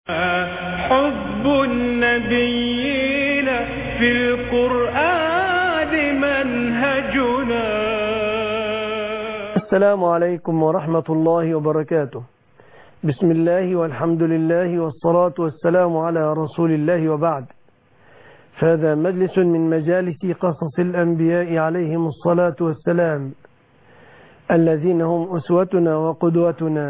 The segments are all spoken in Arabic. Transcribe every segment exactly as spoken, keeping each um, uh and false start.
حب النبيين في القرآن منهجنا. السلام عليكم ورحمة الله وبركاته. بسم الله والحمد لله والصلاة والسلام على رسول الله، وبعد، فهذا مجلس من مجالس قصص الأنبياء عليهم الصلاة والسلام، الذين هم أسوتنا وقدوتنا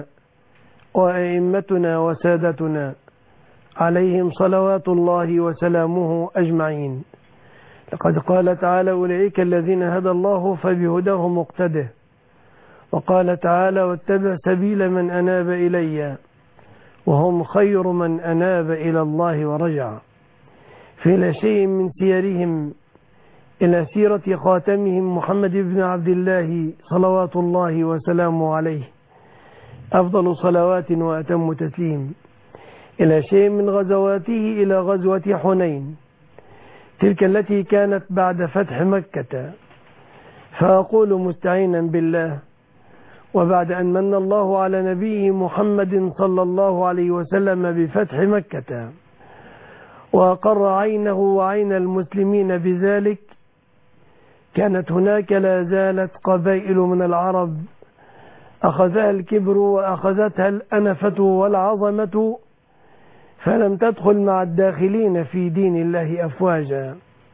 وأئمتنا وسادتنا، عليهم صلوات الله وسلامه أجمعين. لقد قال تعالى: أولئك الذين هدى الله فبهداه مقتده. وقال تعالى: واتبع سبيل من أناب إلي وهم خير من أناب إلى الله ورجع. في لا شيء من سيرهم إلى سيرة خاتمهم محمد بن عبد الله صلوات الله وسلامه عليه أفضل صلوات وأتم تسليم، إلى شيء من غزواته إلى غزوة حنين، تلك التي كانت بعد فتح مكة. فأقول مستعينا بالله، وبعد أن من الله على نبيه محمد صلى الله عليه وسلم بفتح مكة وأقر عينه وعين المسلمين بذلك، كانت هناك لا زالت قبائل من العرب أخذها الكبر وأخذتها الأنفة والعظمة، فلم تدخل مع الداخلين في دين الله أفواجا.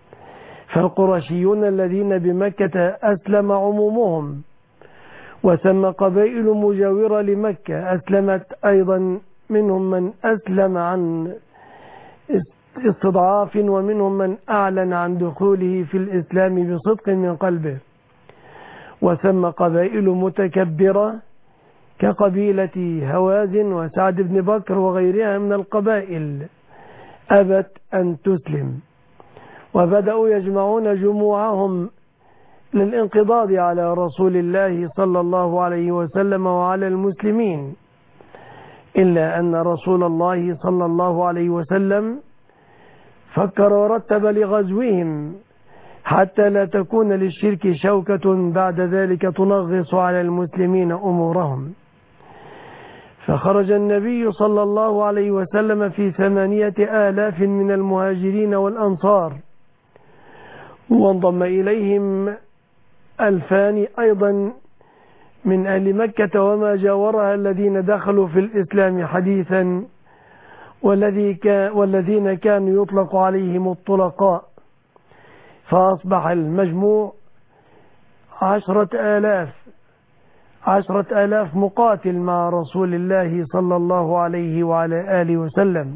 فالقرشيون الذين بمكة أسلم عمومهم، وثم قبائل مجاورة لمكة أسلمت أيضا، منهم من أسلم عن استضعاف، ومنهم من أعلن عن دخوله في الإسلام بصدق من قلبه. وثم قبائل متكبرة كقبيلة هوازن وسعد بن بكر وغيرها من القبائل أبت أن تسلم، وبدأوا يجمعون جموعهم للانقضاض على رسول الله صلى الله عليه وسلم وعلى المسلمين، إلا أن رسول الله صلى الله عليه وسلم فكر ورتب لغزوهم حتى لا تكون للشرك شوكة بعد ذلك تنغص على المسلمين أمورهم. فخرج النبي صلى الله عليه وسلم في ثمانية آلاف من المهاجرين والأنصار، وانضم إليهم ألفان أيضا من أهل مكة وما جاورها الذين دخلوا في الإسلام حديثا، والذي كان والذين كانوا يطلق عليهم الطلقاء. فأصبح المجموع عشرة آلاف عشرة آلاف مقاتل مع رسول الله صلى الله عليه وعلى آله وسلم.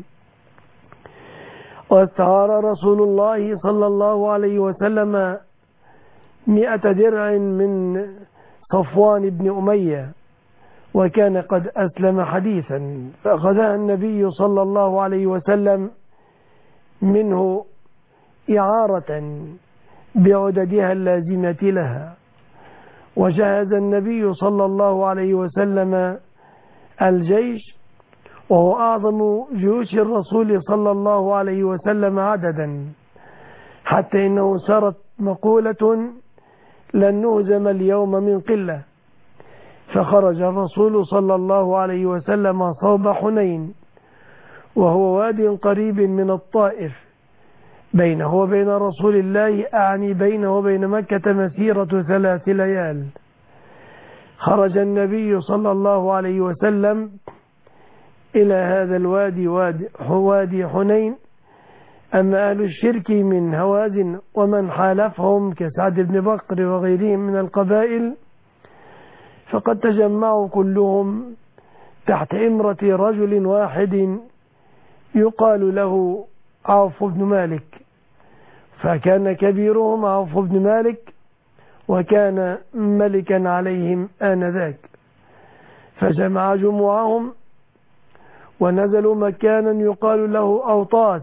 واستعار رسول الله صلى الله عليه وسلم مئة درع من صفوان بن أمية، وكان قد أسلم حديثا، فأخذها النبي صلى الله عليه وسلم منه إعارة بعددها اللازمة لها. وجهز النبي صلى الله عليه وسلم الجيش، وهو أعظم جيوش الرسول صلى الله عليه وسلم عددا، حتى إنه سرت مقولة: لن نهزم اليوم من قلة. فخرج الرسول صلى الله عليه وسلم صوب حنين، وهو واد قريب من الطائف، بينه وبين رسول الله، أعني بينه وبين مكة، مسيرة ثلاث ليال. خرج النبي صلى الله عليه وسلم إلى هذا الوادي، وادي حنين. أما أهل الشرك من هوازن ومن حالفهم كسعد بن بكر وغيرهم من القبائل، فقد تجمعوا كلهم تحت إمرة رجل واحد يقال له عوف بن مالك، فكان كبيرهم عوف بن مالك، وكان ملكا عليهم آنذاك. فجمع جموعهم ونزلوا مكانا يقال له أوطاس،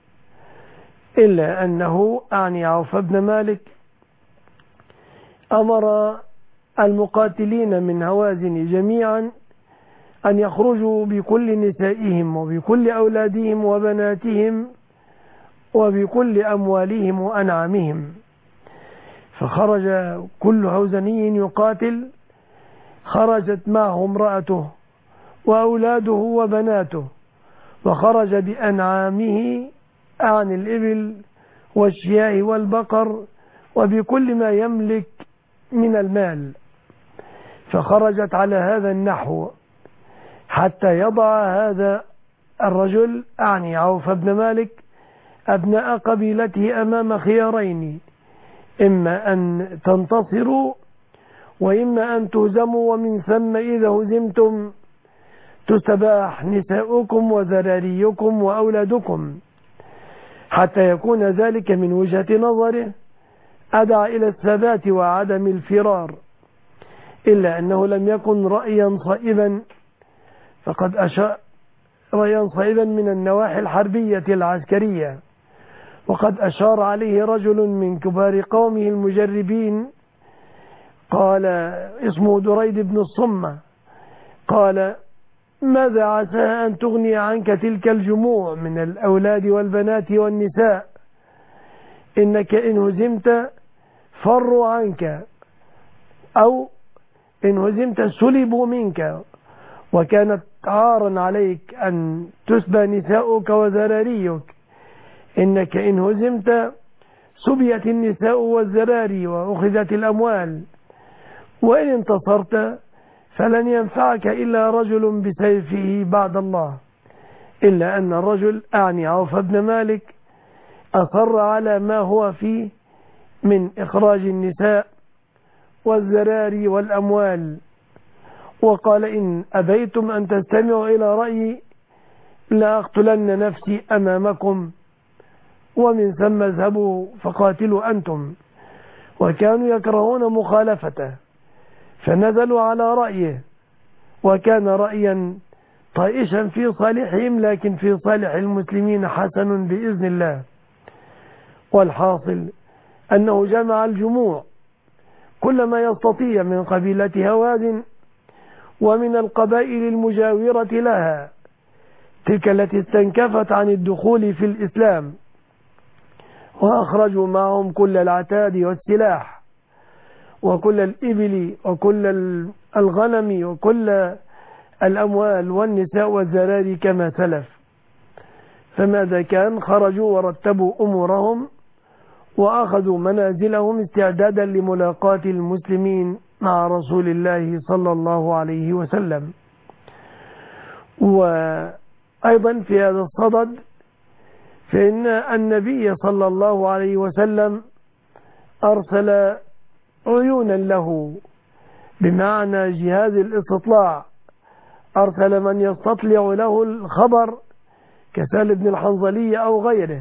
إلا أنه أعني عوف بن مالك أمر المقاتلين من هوازن جميعا أن يخرجوا بكل نسائهم وبكل أولادهم وبناتهم وبكل أموالهم وأنعامهم. فخرج كل هوزني يقاتل، خرجت معه امرأته وأولاده وبناته، وخرج بأنعامه عن الإبل والشياه والبقر وبكل ما يملك من المال، فخرجت على هذا النحو حتى يضع هذا الرجل أعني عوف بن مالك أبناء قبيلته أمام خيارين: إما أن تنتصروا وإما أن تهزموا، ومن ثم إذا هزمتم تستباح نساؤكم وذراريكم وأولادكم، حتى يكون ذلك من وجهة نظره أدعى إلى الثبات وعدم الفرار، إلا أنه لم يكن رأيا صائبا، فقد أشار رأيا صائبا من النواحي الحربية العسكرية، وقد أشار عليه رجل من كبار قومه المجربين قال اسمه دريد بن الصمة، قال: ماذا عسى أن تغني عنك تلك الجموع من الأولاد والبنات والنساء؟ إنك إن هزمت فروا عنك، أو إن هزمت سلبوا منك، وكانت عارا عليك أن تسبى نساؤك وذراريك. إنك إن هزمت سبيت النساء والذراري وأخذت الأموال، وإن انتصرت فلن ينفعك إلا رجل بسيفه بعد الله. إلا أن الرجل أعني عوف بن مالك أصر على ما هو فيه من إخراج النساء والذراري والأموال، وقال: إن أبيتم أن تستمعوا إلى رأيي لأقتلن نفسي أمامكم، ومن ثم اذهبوا فقاتلوا أنتم. وكانوا يكرهون مخالفته فنزلوا على رأيه، وكان رأيا طائشا في صالحهم، لكن في صالح المسلمين حسن بإذن الله. والحاصل أنه جمع الجموع كل ما يستطيع من قبيلة هوازن ومن القبائل المجاورة لها، تلك التي استنكفت عن الدخول في الإسلام، وأخرجوا معهم كل العتاد والسلاح وكل الإبل وكل الغنم وكل الأموال والنساء والذراري كما سلف. فماذا كان؟ خرجوا ورتبوا أمورهم وأخذوا منازلهم استعدادا لملاقاة المسلمين مع رسول الله صلى الله عليه وسلم. وأيضا في هذا الصدد فإن النبي صلى الله عليه وسلم أرسل عيونا له، بمعنى جهاز الاستطلاع، أرسل من يستطلع له الخبر كسال بن الحنظلية أو غيره،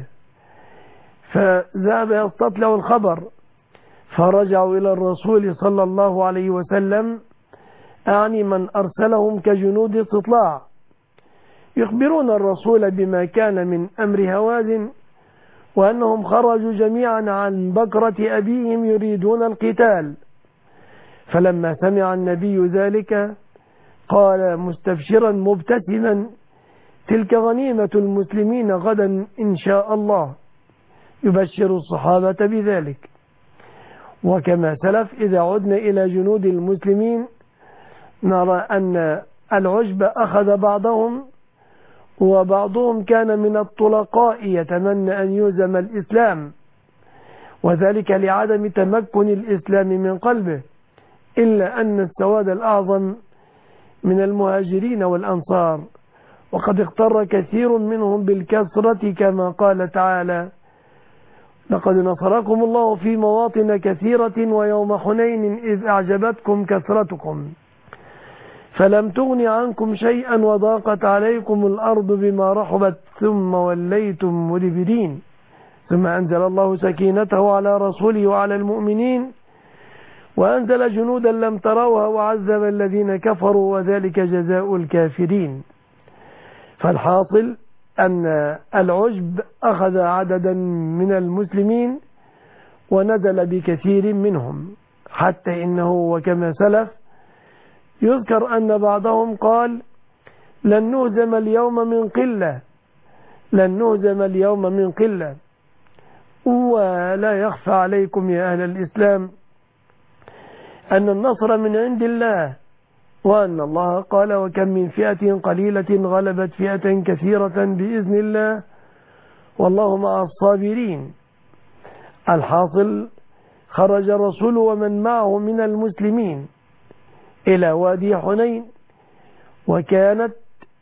فذهب يستطلع الخبر، فرجعوا إلى الرسول صلى الله عليه وسلم، أعني من أرسلهم كجنود استطلاع، يخبرون الرسول بما كان من أمر هوازن، وأنهم خرجوا جميعا عن بكرة أبيهم يريدون القتال. فلما سمع النبي ذلك قال مستبشرا مبتسما: تلك غنيمة المسلمين غدا إن شاء الله، يبشر الصحابة بذلك. وكما سلف إذا عدنا إلى جنود المسلمين نرى أن العجب أخذ بعضهم، وبعضهم كان من الطلقاء يتمنى أن يهزم الإسلام، وذلك لعدم تمكن الإسلام من قلبه، إلا أن السواد الأعظم من المهاجرين والأنصار، وقد اغتر كثير منهم بالكثرة كما قال تعالى: لقد نصركم الله في مواطن كثيرة ويوم حنين إذ أعجبتكم كثرتكم فلم تغن عنكم شيئا وضاقت عليكم الأرض بما رحبت ثم وليتم مدبرين، ثم أنزل الله سكينته على رسوله وعلى المؤمنين وأنزل جنودا لم تروها وعذب الذين كفروا وذلك جزاء الكافرين. فالحاصل أن العجب أخذ عددا من المسلمين ونزل بكثير منهم، حتى إنه وكما سلف يذكر أن بعضهم قال: لن نهزم اليوم من قلة، لن نهزم اليوم من قلة. ولا يخفى عليكم يا أهل الإسلام أن النصر من عند الله، وأن الله قال وكم من فئة قليلة غلبت فئة كثيرة بإذن الله والله مع الصابرين. الحاصل خرج الرسول ومن معه من المسلمين إلى وادي حنين، وكانت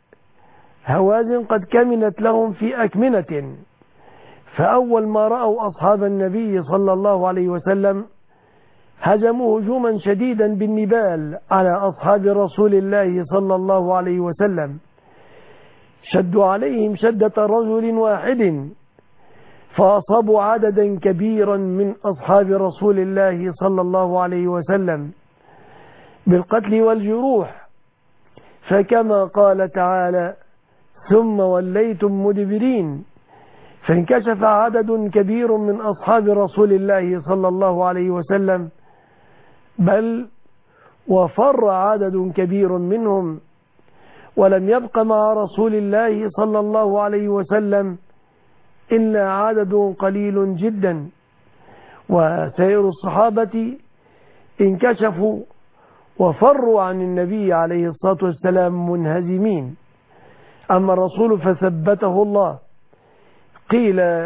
هوازن قد كمنت لهم في أكمنة، فأول ما رأوا أصحاب النبي صلى الله عليه وسلم هجموا هجوما شديدا بالنبال على أصحاب رسول الله صلى الله عليه وسلم، شدوا عليهم شدة رجل واحد، فأصابوا عددا كبيرا من أصحاب رسول الله صلى الله عليه وسلم بالقتل والجروح. فكما قال تعالى ثم وليتم مدبرين، فانكشف عدد كبير من أصحاب رسول الله صلى الله عليه وسلم، بل وفر عدد كبير منهم، ولم يبق مع رسول الله صلى الله عليه وسلم إلا عدد قليل جدا. وسائر الصحابة انكشفوا وفروا عن النبي عليه الصلاة والسلام منهزمين. أما الرسول فثبته الله. قيل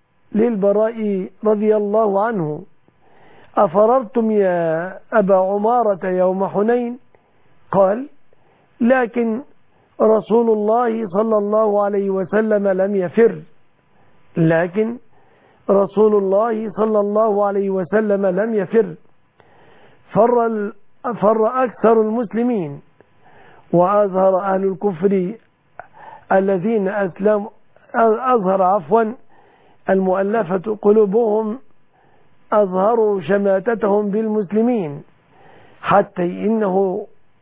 للبراء رضي الله عنه أفررتم يا أبا عمارة يوم حنين؟ قال لكن رسول الله صلى الله عليه وسلم لم يفر لكن رسول الله صلى الله عليه وسلم لم يفر فر, فر أكثر المسلمين، وأظهر أهل الكفر الذين أسلموا أظهر عفوا المؤلفة قلوبهم أظهروا شماتتهم بالمسلمين، حتى إنه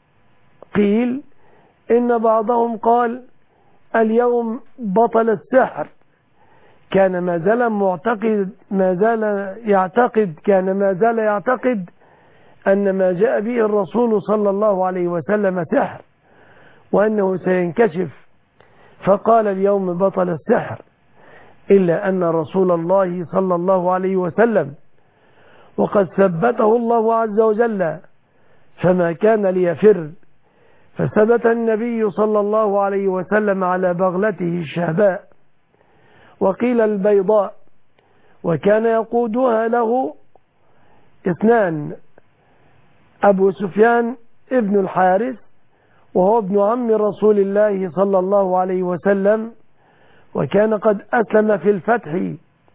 قيل إن بعضهم قال اليوم بطل السحر، كان ما زال معتقد ما زال يعتقد كان ما زال يعتقد أن ما جاء به الرسول صلى الله عليه وسلم سحر وأنه سينكشف، فقال اليوم بطل السحر، إلا أن رسول الله صلى الله عليه وسلم وقد ثبته الله عز وجل فما كان ليفر، فثبت النبي صلى الله عليه وسلم على بغلته الشهباء وقيل البيضاء، وكان يقودها له اثنان، أبو سفيان ابن الحارث وهو ابن عم رسول الله صلى الله عليه وسلم، وكان قد أسلم في الفتح،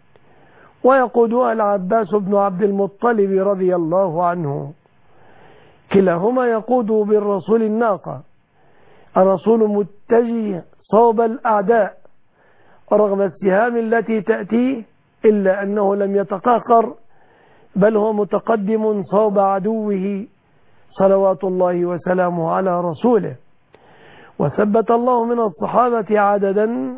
ويقودها العباس بن عبد المطلب رضي الله عنه، كلاهما يقود بالرسول الناقة، الرسول متجه صوب الأعداء رغم السهام التي تأتيه، إلا أنه لم يتقهقر بل هو متقدم صوب عدوه صلوات الله وسلامه على رسوله. وثبت الله من الصحابة عددا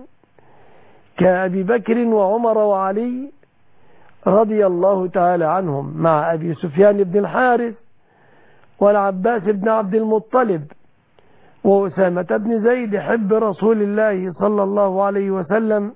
كأبي بكر وعمر وعلي رضي الله تعالى عنهم، مع أبي سفيان بن الحارث والعباس بن عبد المطلب وأسامة بن زيد حب رسول الله صلى الله عليه وسلم،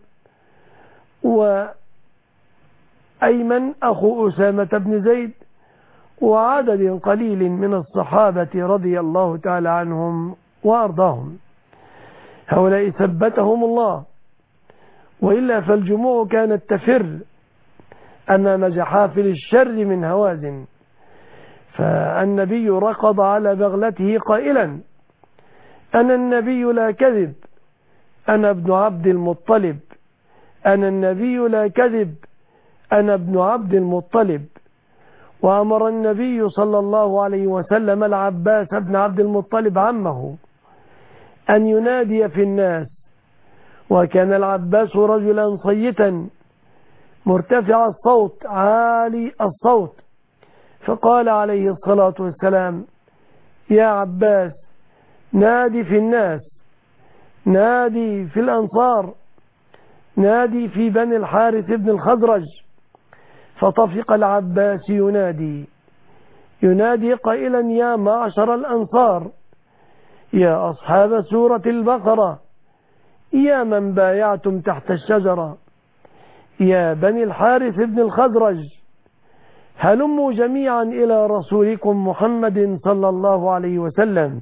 وأيمن أخو أسامة بن زيد، وعدد قليل من الصحابة رضي الله تعالى عنهم وأرضاهم. هؤلاء ثبتهم الله، وإلا فالجموع كانت تفر أمام جحافل الشر من هوازن. فالنبي ركض على بغلته قائلا أنا النبي لا كذب، أنا ابن عبد المطلب، أنا النبي لا كذب، أنا ابن عبد المطلب. وأمر النبي صلى الله عليه وسلم العباس بن عبد المطلب عمه أن ينادي في الناس، وكان العباس رجلا صيتا مرتفع الصوت عالي الصوت، فقال عليه الصلاة والسلام يا عباس نادي في الناس، نادي في الأنصار، نادي في بني الحارث بن الخزرج. فطفق العباس ينادي ينادي قائلا يا معشر الأنصار، يا أصحاب سورة البقرة، يا من بايعتم تحت الشجرة، يا بني الحارث بن الخزرج، هلموا جميعا إلى رسولكم محمد صلى الله عليه وسلم.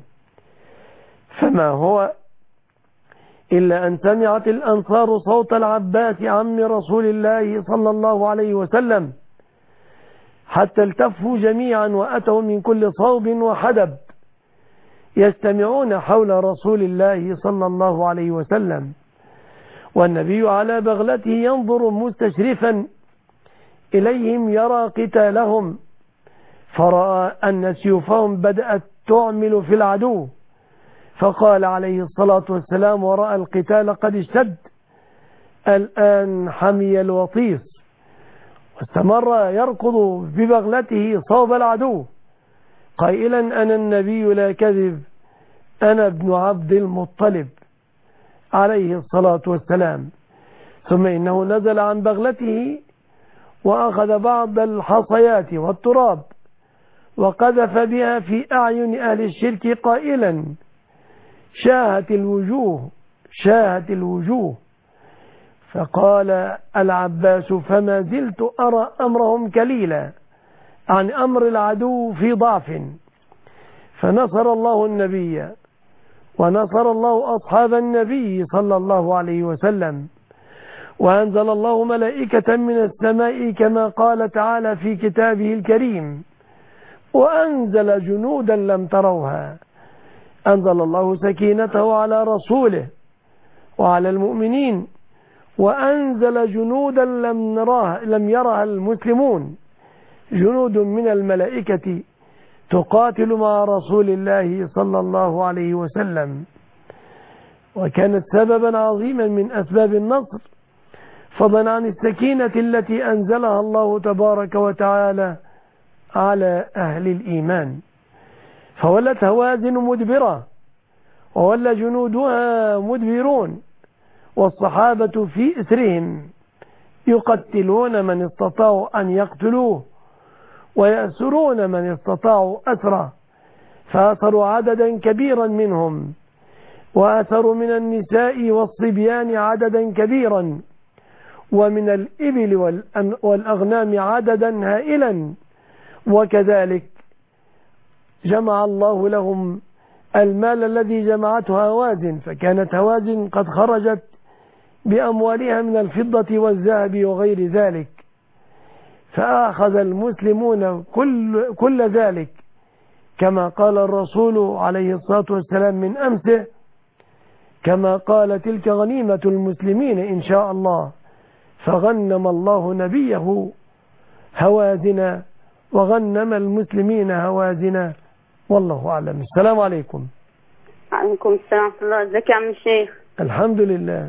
فما هو إلا أن سمعت الأنصار صوت العباس عم رسول الله صلى الله عليه وسلم، حتى التفوا جميعا وأتوا من كل صوب وحدب يجتمعون حول رسول الله صلى الله عليه وسلم، والنبي على بغلته ينظر مستشرفا إليهم يرى قتالهم، فرأى أن سيوفهم بدأت تعمل في العدو، فقال عليه الصلاة والسلام ورأى القتال قد اشتد الآن حمي الوطيس، واستمر يركض ببغلته صوب العدو قائلا أنا النبي لا كذب، أنا ابن عبد المطلب عليه الصلاة والسلام. ثم إنه نزل عن بغلته وأخذ بعض الحصيات والتراب وقذف بها في أعين أهل الشرك قائلا شاهت الوجوه شاهت الوجوه. فقال العباس فما زلت أرى أمرهم كليلا عن أمر العدو في ضعف، فنصر الله النبي ونصر الله أصحاب النبي صلى الله عليه وسلم، وأنزل الله ملائكة من السماء كما قال تعالى في كتابه الكريم وأنزل جنودا لم تروها. أنزل الله سكينته على رسوله وعلى المؤمنين، وأنزل جنودا لم نراها لم يرها المسلمون، جنود من الملائكة تقاتل مع رسول الله صلى الله عليه وسلم، وكانت سببا عظيما من أسباب النصر، فضلا عن السكينة التي أنزلها الله تبارك وتعالى على أهل الإيمان. فولت هوازن مدبرة وولى جنودها مدبرون، والصحابة في إثرهم يقتلون من استطاعوا أن يقتلوه ويأسرون من استطاعوا أسره، فأثروا عددا كبيرا منهم، وأثروا من النساء والصبيان عددا كبيرا، ومن الإبل والأغنام عددا هائلا، وكذلك جمع الله لهم المال الذي جمعته هوازن، فكانت هوازن قد خرجت بأموالها من الفضة والذهب وغير ذلك، فأخذ المسلمون كل, كل ذلك كما قال الرسول عليه الصلاة والسلام من أمسه، كما قال تلك غنيمة المسلمين إن شاء الله، فغنم الله نبيه هوازن وغنم المسلمين هوازن، والله أعلم. السلام عليكم. وعليكم السلام ورحمة الله. ازيك يا عم الشيخ؟ الحمد لله.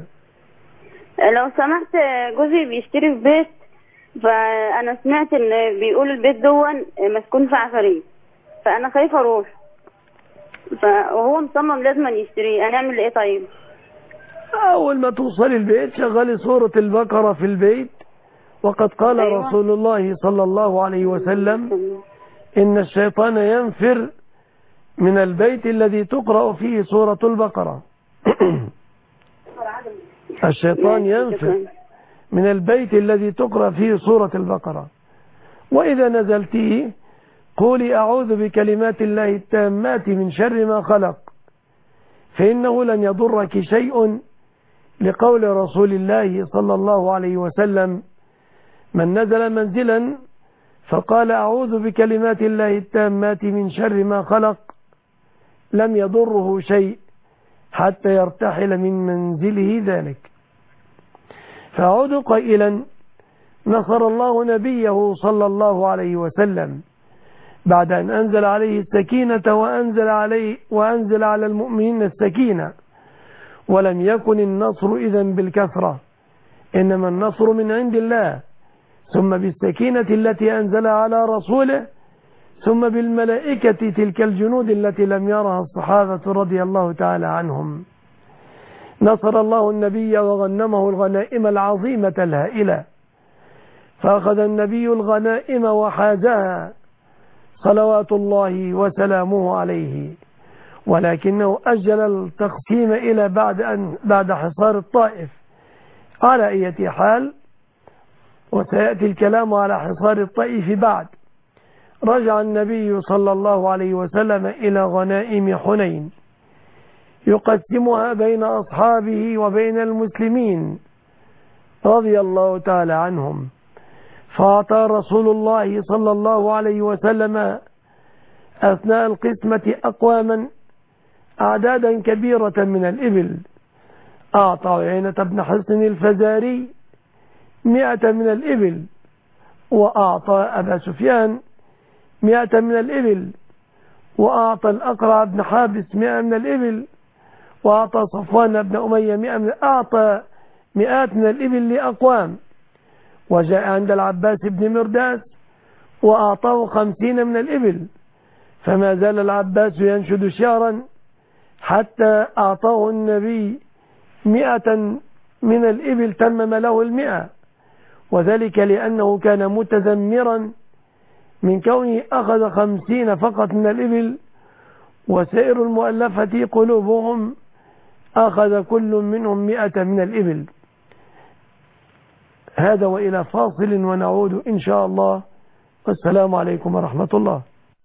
لو سمحت جوزي بيشتري في بيت، فأنا سمعت إن بيقول البيت دون مسكون في عفاريت، فأنا خايفة أروح، وهو مصمم لازم يشتريه، هنعمل إيه طيب؟ أول ما توصل البيت شغلي سورة البقرة في البيت، وقد قال أيوة. رسول الله صلى الله عليه وسلم إن الشيطان ينفر من البيت الذي تقرأ فيه سورة البقرة. الشيطان ينفر من البيت الذي تقرأ فيه سورة البقرة، وإذا نزلتيه قولي أعوذ بكلمات الله التامات من شر ما خلق، فإنه لن يضرك شيء، لقول رسول الله صلى الله عليه وسلم من نزل منزلا فقال أعوذ بكلمات الله التامات من شر ما خلق لم يضره شيء حتى يرتحل من منزله ذلك. فأعود قائلا نصر الله نبيه صلى الله عليه وسلم بعد أن أنزل عليه السكينة وأنزل عليه وأنزل على المؤمنين السكينة، ولم يكن النصر إذن بالكثرة، إنما النصر من عند الله، ثم بالسكينة التي أنزلها على رسوله، ثم بالملائكة تلك الجنود التي لم يرها الصحابة رضي الله تعالى عنهم. نصر الله النبي وغنمه الغنائم العظيمة الهائلة، فأخذ النبي الغنائم وحازها صلوات الله وسلامه عليه، ولكنه أجل التقسيم إلى بعد أن بعد حصار الطائف على أي حال، وسيأتي الكلام على حصار الطائف بعد. رجع النبي صلى الله عليه وسلم إلى غنائم حنين يقسمها بين أصحابه وبين المسلمين رضي الله تعالى عنهم، فأعطى رسول الله صلى الله عليه وسلم أثناء القسمة أقواما أعدادا كبيرة من الإبل. أعطى عيينة بن حصن الفزاري مئة من الإبل، وأعطى أبا سفيان مئة من الإبل، وأعطى الأقرع بن حابس مئة من الإبل، وأعطى صفوان بن أمية مئة من أعطى مئات من الإبل لأقوام. وجاء عند العباس بن مرداس وأعطاه خمسين من الإبل، فما زال العباس ينشد شعرا حتى أعطاه النبي مئة من الإبل تمم له المئة، وذلك لأنه كان متذمرا من كونه أخذ خمسين فقط من الإبل، وسائر المؤلفة قلوبهم أخذ كل منهم مئة من الإبل. هذا وإلى فاصل ونعود إن شاء الله، والسلام عليكم ورحمة الله.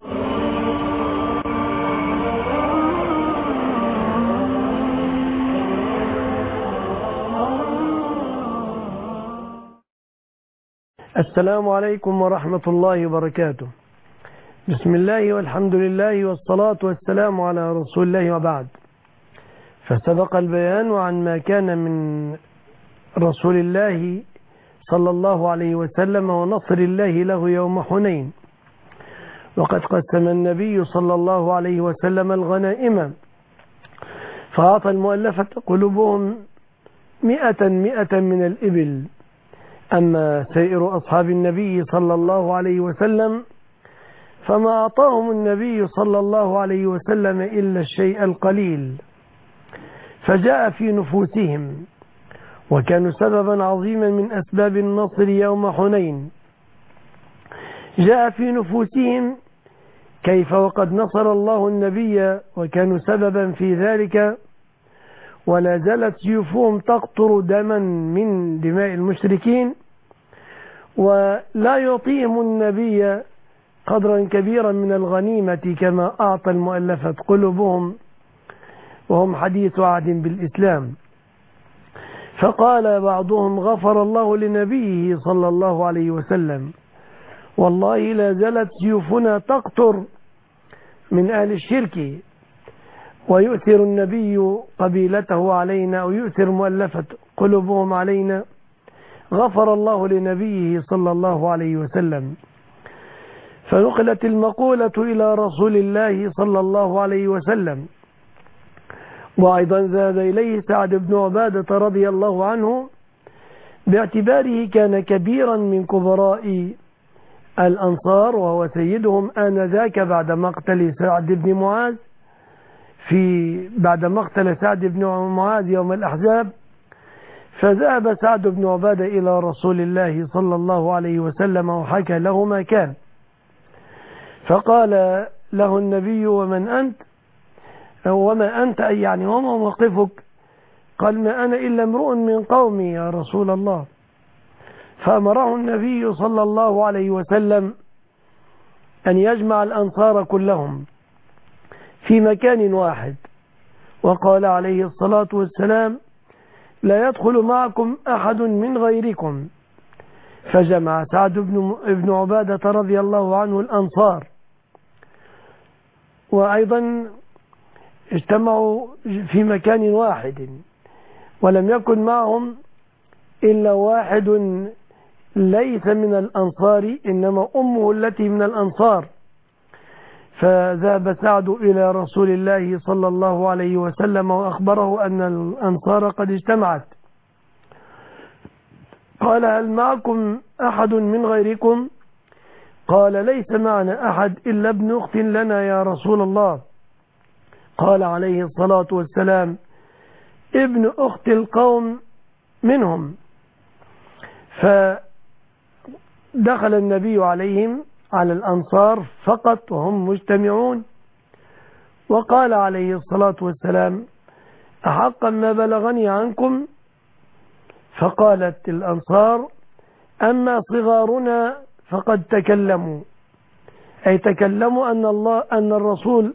السلام عليكم ورحمة الله وبركاته. بسم الله والحمد لله والصلاة والسلام على رسول الله، وبعد. فسبق البيان عن ما كان من رسول الله صلى الله عليه وسلم ونصر الله له يوم حنين. وقد قسم النبي صلى الله عليه وسلم الغنائم، فأعطى المؤلفة قلوبهم مئة مئة من الإبل. أما سائر أصحاب النبي صلى الله عليه وسلم فما أعطاهم النبي صلى الله عليه وسلم إلا الشيء القليل، فجاء في نفوسهم، وكانوا سببا عظيما من أسباب النصر يوم حنين. جاء في نفوسهم كيف وقد نصر الله النبي وكانوا سببا في ذلك، ولا زالت سيوفهم تقطر دما من دماء المشركين، ولا يعطيهم النبي قدرا كبيرا من الغنيمة كما أعطى المؤلفة قلوبهم وهم حديث عهد بالإسلام. فقال بعضهم: غفر الله لنبيه صلى الله عليه وسلم، والله لا زالت سيوفنا تقطر من أهل الشرك، ويؤثر النبي قبيلته علينا، أو يؤثر مؤلفة قلوبهم علينا. غفر الله لنبيه صلى الله عليه وسلم. فنقلت المقولة إلى رسول الله صلى الله عليه وسلم. وأيضا ذهب إليه سعد بن عبادة رضي الله عنه، باعتباره كان كبيرا من كبراء الأنصار، وهو سيدهم آنذاك بعد مقتل سعد بن معاذ في بعد مقتل سعد بن معاذ يوم الأحزاب. فذهب سعد بن عبادة إلى رسول الله صلى الله عليه وسلم وحكى له ما كان، فقال له النبي: ومن أنت؟ وما أنت أي يعني وما موقفك؟ قال: ما أنا إلا امرؤ من قومي يا رسول الله. فأمره النبي صلى الله عليه وسلم أن يجمع الأنصار كلهم في مكان واحد، وقال عليه الصلاة والسلام: لا يدخل معكم أحد من غيركم. فجمع سعد بن عبادة رضي الله عنه الأنصار، وأيضا اجتمعوا في مكان واحد، ولم يكن معهم إلا واحد ليس من الأنصار، إنما أمه التي من الأنصار. فذهب سعد إلى رسول الله صلى الله عليه وسلم وأخبره أن الأنصار قد اجتمعت. قال: هل معكم أحد من غيركم؟ قال: ليس معنا أحد إلا ابن أخت لنا يا رسول الله. قال عليه الصلاة والسلام: ابن أخت القوم منهم. فدخل النبي عليهم على الأنصار فقط وهم مجتمعون، وقال عليه الصلاة والسلام: أحقا ما بلغني عنكم؟ فقالت الأنصار: أما صغارنا فقد تكلموا، أي تكلموا أن الله أن الرسول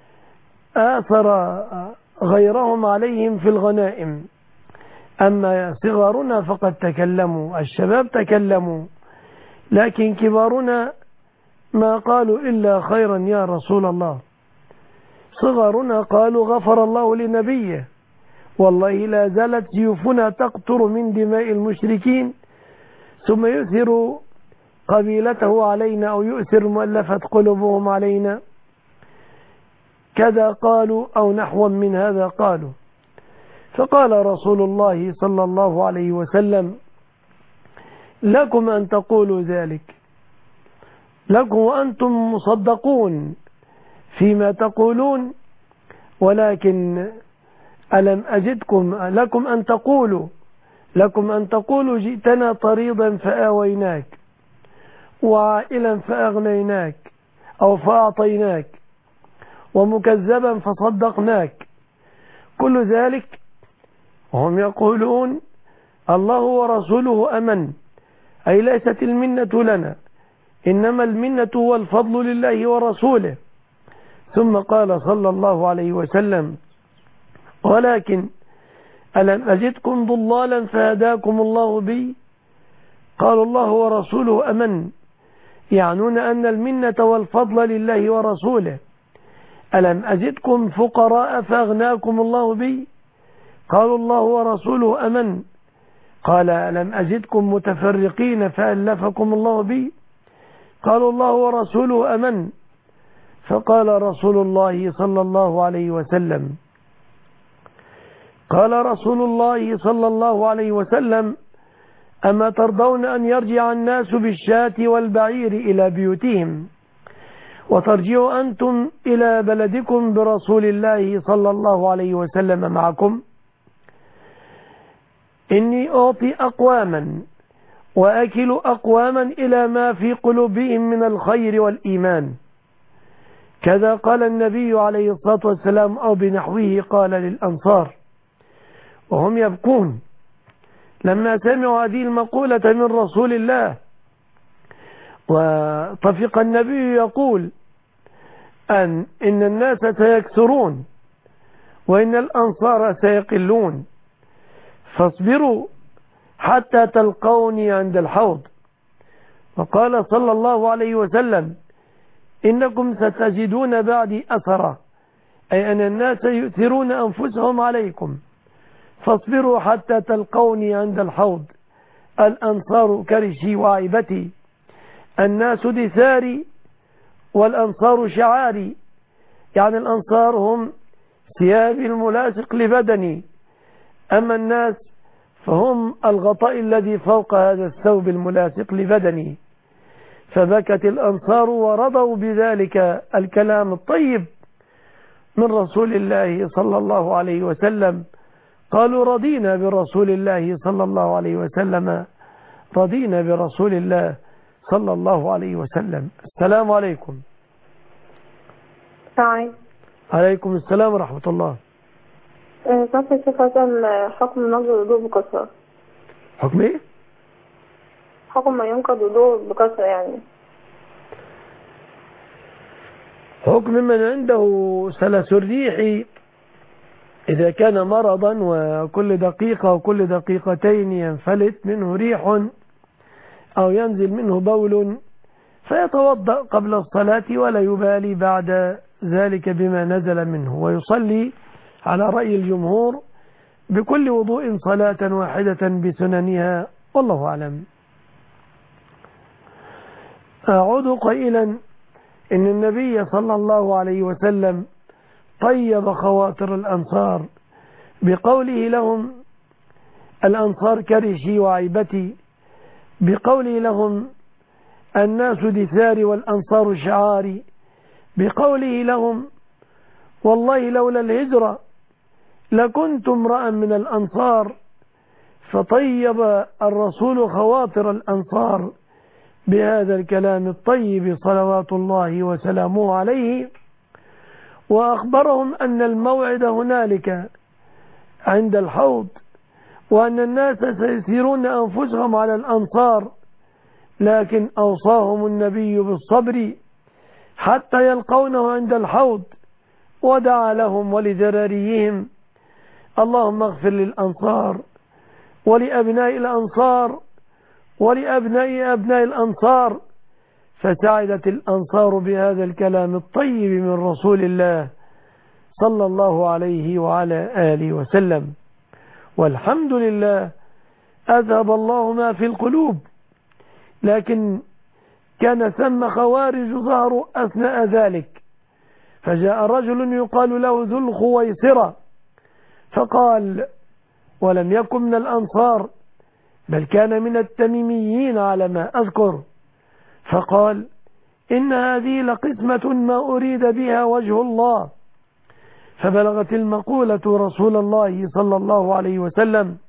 آثر غيرهم عليهم في الغنائم. أما صغارنا فقد تكلموا، الشباب تكلموا، لكن كبارنا ما قالوا إلا خيرا يا رسول الله. صغارنا قالوا غفر الله لنبيه، والله لا زالت سيوفنا تقطر من دماء المشركين ثم يؤثر قبيلته علينا أو يؤثر مؤلفة قلوبهم علينا، كذا قالوا أو نحو من هذا قالوا. فقال رسول الله صلى الله عليه وسلم لكم أن تقولوا ذلك، لكم وأنتم مصدقون فيما تقولون، ولكن ألم أجدكم لكم أن تقولوا لكم أن تقولوا جئتنا طريضا فآويناك وعائلا فأغنيناك أو فأعطيناك ومكذبا فصدقناك، كل ذلك وهم يقولون الله ورسوله أمن، أي ليست المنة لنا، إنما المنة والفضل لله ورسوله. ثم قال صلى الله عليه وسلم ولكن ألم أجدكم ضلالا فهداكم الله بي، قالوا الله ورسوله أمن، يعنون أن المنة والفضل لله ورسوله. ألم أجدكم فقراء فأغناكم الله بي، قالوا الله ورسوله أمن، قال ألم أجدكم متفرقين فألفكم الله بي، قالوا الله ورسوله أمن. فقال رسول الله صلى الله عليه وسلم قال رسول الله صلى الله عليه وسلم أما ترضون أن يرجع الناس بالشاة والبعير إلى بيوتهم وترجعوا أنتم إلى بلدكم برسول الله صلى الله عليه وسلم معكم؟ إني أعطي أقواما وأكل أقواما إلى ما في قلوبهم من الخير والإيمان. كذا قال النبي عليه الصلاة والسلام أو بنحوه قال للأنصار وهم يبكون لما سمعوا هذه المقولة من رسول الله. وطفق النبي يقول أن إن الناس سيكثرون وإن الأنصار سيقلون، فاصبروا حتى تلقوني عند الحوض. وقال صلى الله عليه وسلم إنكم ستجدون بعدي أثرا، أي أن الناس يؤثرون أنفسهم عليكم، فاصبروا حتى تلقوني عند الحوض. الأنصار كرشي وعيبتي، الناس دثاري والأنصار شعاري، يعني الأنصار هم ثيابي الملاصق لبدني، أما الناس فهم الغطاء الذي فوق هذا الثوب الملاصق لبدني. فبكت الأنصار ورضوا بذلك الكلام الطيب من رسول الله صلى الله عليه وسلم، قالوا رضينا برسول الله صلى الله عليه وسلم، رضينا برسول الله صلى الله عليه وسلم. السلام عليكم. السلام عليكم السلام ورحمة الله. كيف الشيخ أسأل حكم نقض الوضوء بكثرة؟ حكم إيه؟ حكم ما ينقض الوضوء بكثرة يعني. حكم من عنده سلس الريح إذا كان مرضا وكل دقيقة وكل دقيقتين ينفلت منه ريح أو ينزل منه بول فيتوضأ قبل الصلاة ولا يبالي بعد ذلك بما نزل منه، ويصلي على رأي الجمهور بكل وضوء صلاة واحدة بسننها، والله أعلم. أعود قائلا إن النبي صلى الله عليه وسلم طيب خواطر الأنصار بقوله لهم الأنصار كرشي وعيبتي، بقوله لهم الناس دثاري والأنصار شعاري، بقوله لهم والله لولا الهجرة لكنت امرأ من الأنصار. فطيب الرسول خواطر الأنصار بهذا الكلام الطيب صلوات الله وسلامه عليه، وأخبرهم أن الموعد هنالك عند الحوض، وأن الناس سيسيرون أنفسهم على الأنصار، لكن أوصاهم النبي بالصبر حتى يلقونه عند الحوض، ودعا لهم ولذراريهم: اللهم اغفر للأنصار ولأبناء الأنصار ولأبناء أبناء الأنصار. فسعدت الأنصار بهذا الكلام الطيب من رسول الله صلى الله عليه وعلى آله وسلم. والحمد لله أذهب الله ما في القلوب، لكن كان ثم خوارج ظهروا أثناء ذلك. فجاء رجل يقال له ذو الخويصرة فقال، ولم يكن من الأنصار بل كان من التميميين على ما أذكر، فقال: إن هذه لقسمة ما أريد بها وجه الله. فبلغت المقولة رسول الله صلى الله عليه وسلم،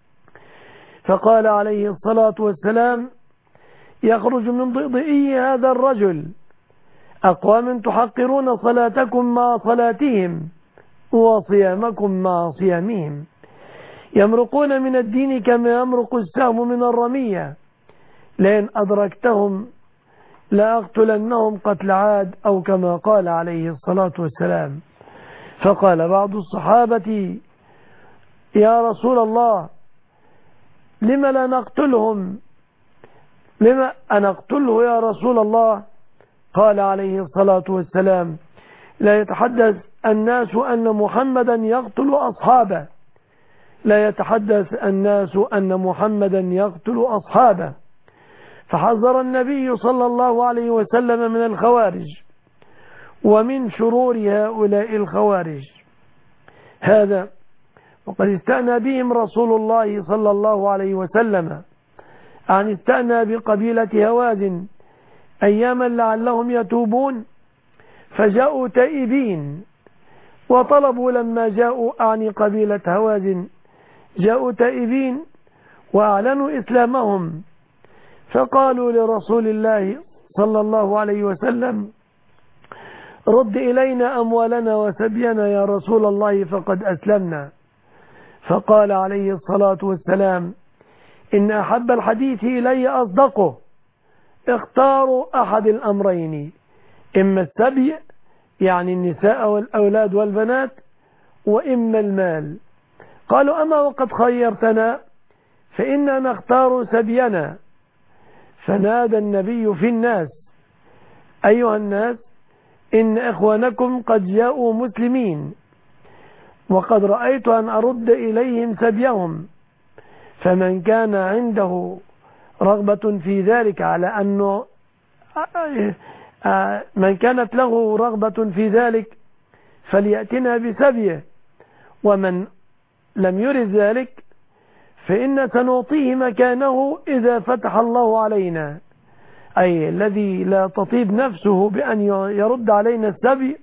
فقال عليه الصلاة والسلام: يخرج من ضئضئي هذا الرجل أقوام تحقرون صلاتكم مع صلاتهم وصيامكم مع صيامهم، يمرقون من الدين كما يمرق السهم من الرمية، لئن أدركتهم لأقتلنهم قتل عاد، أو كما قال عليه الصلاة والسلام. فقال بعض الصحابة: يا رسول الله، لم لا نقتلهم؟ لم أنقتله يا رسول الله؟ قال عليه الصلاة والسلام: لا يتحدث الناس أن محمدا يقتل أصحابه، لا يتحدث الناس أن محمدا يقتل أصحابه. فحذر النبي صلى الله عليه وسلم من الخوارج ومن شرور هؤلاء الخوارج. هذا وقد استأنى بهم رسول الله صلى الله عليه وسلم، أن استأنى بقبيلة هوازن أياما لعلهم يتوبون، فجاءوا تائبين، وطلبوا لما جاءوا أعني قبيلة هوازن جاءوا تائبين وأعلنوا إسلامهم، فقالوا لرسول الله صلى الله عليه وسلم: رد إلينا أموالنا وسبينا يا رسول الله فقد أسلمنا. فقال عليه الصلاة والسلام: إن أحب الحديث إلي أصدقه، اختاروا أحد الأمرين، إما السبي يعني النساء والأولاد والبنات، وإما المال. قالوا: أما وقد خيرتنا فإنا نختار سبينا. فنادى النبي في الناس: أيها الناس، إن إخوانكم قد جاءوا مسلمين، وقد رأيت أن أرد إليهم سبيهم، فمن كان عنده رغبة في ذلك، على أنه من كانت له رغبة في ذلك فليأتنا بسبيه، ومن لم يرد ذلك فإن سنعطيه مكانه إذا فتح الله علينا. أي الذي لا تطيب نفسه بأن يرد علينا السبي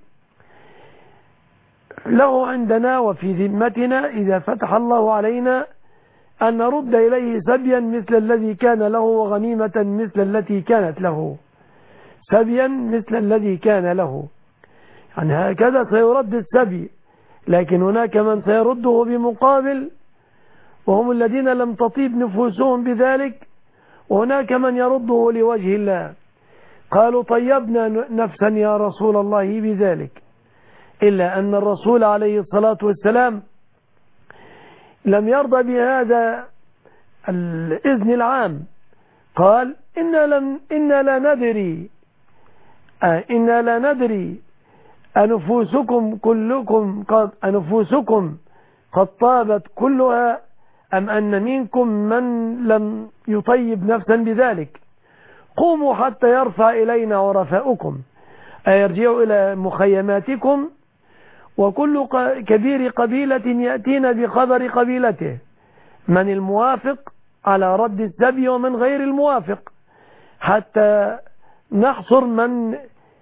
له عندنا وفي ذمتنا إذا فتح الله علينا أن نرد إليه سبيا مثل الذي كان له، وغنيمة مثل التي كانت له، سبيا مثل الذي كان له. يعني هكذا سيرد السبي، لكن هناك من سيرده بمقابل، وهم الذين لم تطيب نفوسهم بذلك، وهناك من يرده لوجه الله. قالوا: طيبنا نفسا يا رسول الله بذلك، إلا أن الرسول عليه الصلاة والسلام لم يرضى بهذا الإذن العام. قال: إنا, لم إنا لا ندري آه إنا لا ندري أنفوسكم كلكم قد أنفوسكم قد طابت كلها، أم أن منكم من لم يطيب نفسا بذلك؟ قوموا حتى يرفع إلينا عرفاؤكم، أي يرجعوا إلى مخيماتكم، وكل كبير قبيلة يأتينا بخبر قبيلته، من الموافق على رد السبي ومن غير الموافق، حتى نحصر من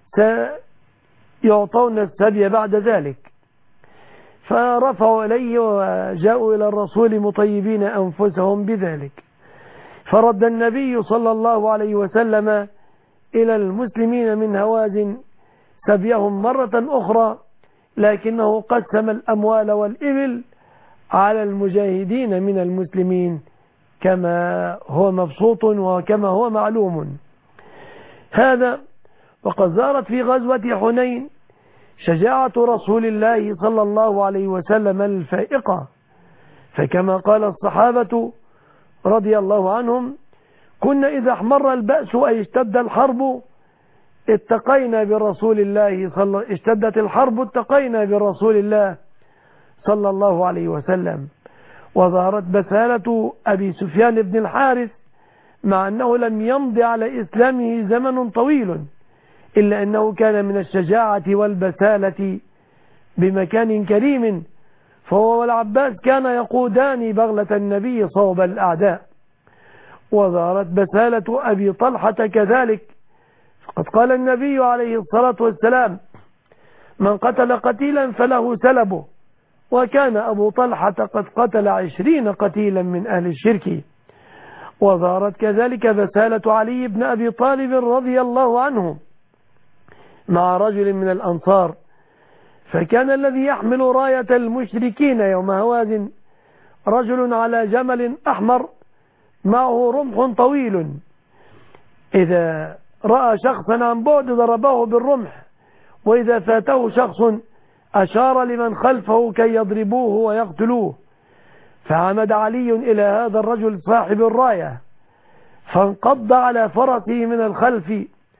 سيعطون السبي بعد ذلك. فرفعوا إليه وجاءوا إلى الرسول مطيبين أنفسهم بذلك. فرد النبي صلى الله عليه وسلم إلى المسلمين من هوازن سبيهم مرة أخرى، لكنه قسم الأموال والإبل على المجاهدين من المسلمين كما هو مبسوط وكما هو معلوم. هذا وقد ظهرت في غزوة حنين شجاعة رسول الله صلى الله عليه وسلم الفائقة، فكما قال الصحابة رضي الله عنهم: كنا إذا احمر البأس أي اشتد الحرب اتقينا برسول الله صلى اشتدت الحرب اتقينا برسول الله صلى الله عليه وسلم. وظهرت بسالة أبي سفيان بن الحارث مع أنه لم يمض على إسلامه زمن طويل، إلا أنه كان من الشجاعة والبسالة بمكان كريم، فهو والعباس كان يقودان بغلة النبي صوب الأعداء. وظهرت بسالة أبي طلحة كذلك، فقد قال النبي عليه الصلاة والسلام: من قتل قتيلا فله سلبه، وكان أبو طلحة قد قتل عشرين قتيلا من أهل الشرك. وظهرت كذلك بسالة علي بن أبي طالب رضي الله عنه مع رجل من الأنصار، فكان الذي يحمل راية المشركين يوم هوازن رجل على جمل أحمر معه رمح طويل، إذا رأى شخصا عن بعد ضربه بالرمح، وإذا فاته شخص أشار لمن خلفه كي يضربوه ويقتلوه. فعمد علي إلى هذا الرجل صاحب الراية، فانقض على فرسه من الخلف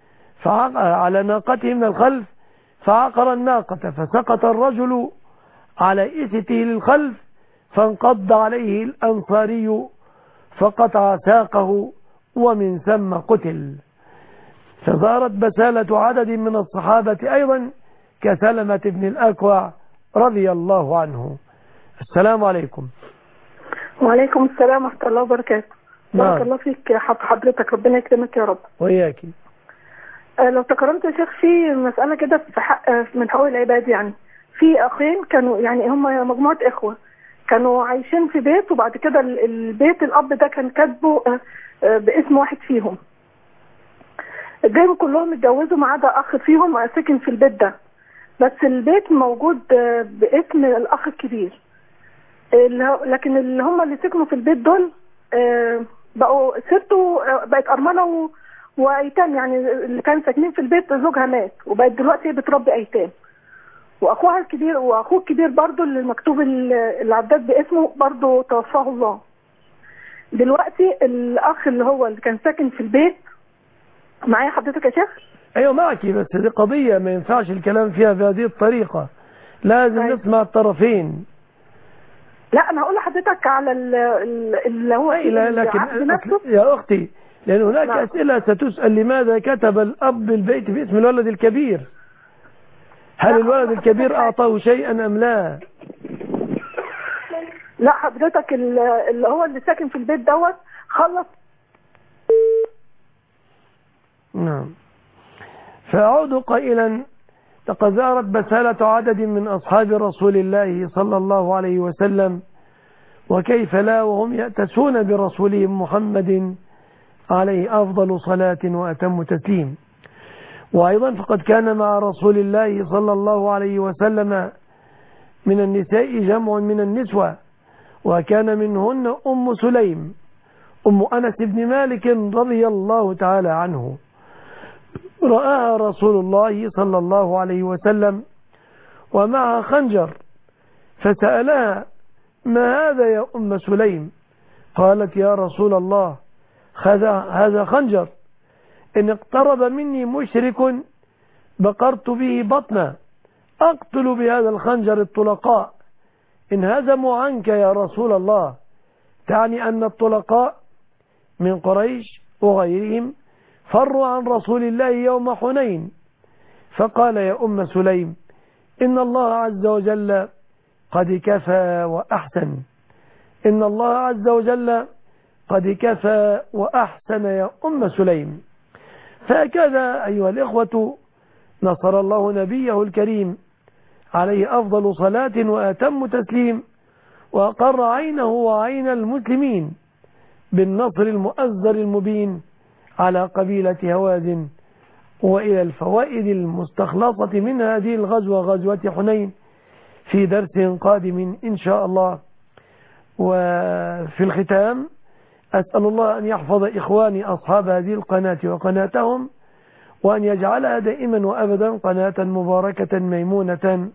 على ناقته من الخلف فعقر الناقة، فسقط الرجل على إسته للخلف، فانقض عليه الأنصاري فقطع ساقه، ومن ثم قتل. فظهرت بسالة عدد من الصحابة أيضا كسلمة بن الأكوع رضي الله عنه. السلام عليكم. وعليكم السلام ورحمة الله وبركاته. نعم. بارك الله فيك يا حضرتك، ربنا يكرمك يا رب. وإياك. آه لو تكرمت يا شيخ في مسألة كده في حق من حقوق العباد، يعني في أخين كانوا يعني هم مجموعة إخوة كانوا عايشين في بيت، وبعد كده البيت الأب ده كان كاتبه باسم واحد فيهم، جايبوا كلهم اتجوزوا ما عدا أخ فيهم ساكن في البيت ده، بس البيت موجود باسم الأخ الكبير، لكن اللي هم اللي سكنوا في البيت دول بقوا سته بقت أرملة وأيتام، يعني اللي كانوا ساكنين في البيت زوجها مات، وبقت دلوقتي هي بتربي أيتام، واخوها الكبير واخوه الكبير برضو اللي مكتوب العداد باسمه برضو توفاه الله. دلوقتي الاخ اللي هو اللي كان ساكن في البيت معايا حضرتك يا شيخ؟ ايوه معك، بس دي قضية ما ينفعش الكلام فيها بهذه الطريقة، لازم أيوة. نسمع الطرفين. لا انا هقول لحضرتك على اللي هو لا لكن نفسه يا اختي، لان هناك لا. اسئلة ستسأل: لماذا كتب الاب البيت باسم الولد الكبير؟ هل الولد الكبير أعطاه شيئا أم لا؟ لا حضرتك اللي هو اللي ساكن في البيت دوت خلص. نعم. فأعود قائلا: لقد ظهرت بسالة عدد من أصحاب رسول الله صلى الله عليه وسلم، وكيف لا وهم يأتسون برسولهم محمد عليه أفضل صلاة وأتم تسليم. وأيضا فقد كان مع رسول الله صلى الله عليه وسلم من النساء جمع من النسوة، وكان منهن أم سليم أم أنس بن مالك رضي الله تعالى عنه. رآها رسول الله صلى الله عليه وسلم ومعها خنجر، فسألها: ما هذا يا أم سليم؟ قالت: يا رسول الله هذا خنجر، إن اقترب مني مشرك بقرت به بطنا، أقتل بهذا الخنجر الطلقاء إن هزموا عنك يا رسول الله. تعني أن الطلقاء من قريش وغيرهم فروا عن رسول الله يوم حنين، فقال: يا أم سليم إن الله عز وجل قد كفى وأحسن، إن الله عز وجل قد كفى وأحسن يا أم سليم. فهكذا أيها الإخوة نصر الله نبيه الكريم عليه أفضل صلاة وأتم تسليم، وأقر عينه وعين المسلمين بالنصر المؤزر المبين على قبيلة هوازن. وإلى الفوائد المستخلصة من هذه الغزوة غزوة حنين في درس قادم إن شاء الله. وفي الختام أسأل الله أن يحفظ إخواني أصحاب هذه القناة وقناتهم، وأن يجعلها دائما وأبدا قناة مباركة ميمونة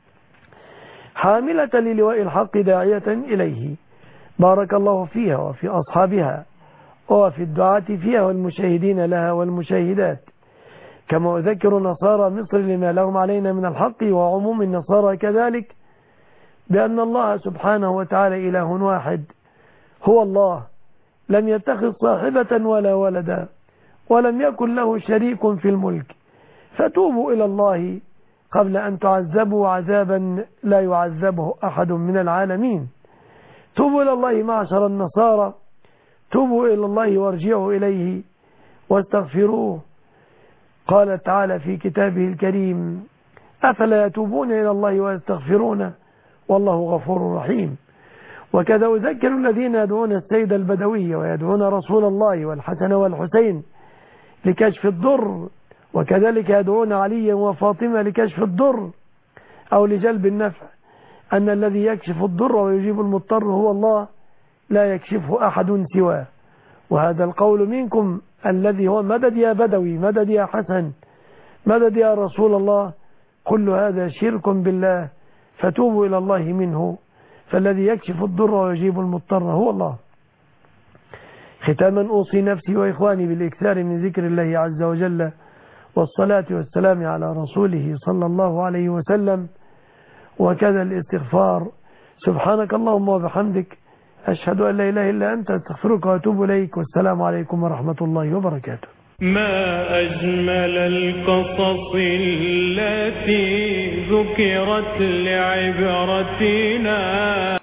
حاملة للواء الحق داعية إليه. بارك الله فيها وفي أصحابها وفي الدعاة فيها والمشاهدين لها والمشاهدات. كما أذكر نصارى مصر لما لهم علينا من الحق وعموم النصارى كذلك بأن الله سبحانه وتعالى إله واحد هو الله، لم يتخذ صاحبة ولا ولدا ولم يكن له شريك في الملك، فتوبوا إلى الله قبل أن تعذبوا عذابا لا يعذبه أحد من العالمين. توبوا إلى الله معشر النصارى، توبوا إلى الله وارجعوا إليه واستغفروه. قال تعالى في كتابه الكريم: أفلا يتوبون إلى الله ويستغفرونه والله غفور رحيم. وكذا أذكر الذين يدعون السيد البدوي ويدعون رسول الله والحسن والحسين لكشف الضر، وكذلك يدعون عليا وفاطمة لكشف الضر أو لجلب النفع، أن الذي يكشف الضر ويجيب المضطر هو الله، لا يكشفه أحد سواه. وهذا القول منكم الذي هو مدد يا بدوي، مدد يا حسن، مدد يا رسول الله، كل هذا شرك بالله، فتوبوا إلى الله منه، فالذي يكشف الضر ويجيب المضطر هو الله. ختاما أوصي نفسي وإخواني بالإكثار من ذكر الله عز وجل والصلاة والسلام على رسوله صلى الله عليه وسلم، وكذا الاستغفار. سبحانك اللهم وبحمدك، أشهد أن لا إله إلا أنت، أستغفرك وأتوب إليك، والسلام عليكم ورحمة الله وبركاته. ما أجمل القصص التي ذكرت لعبرتنا.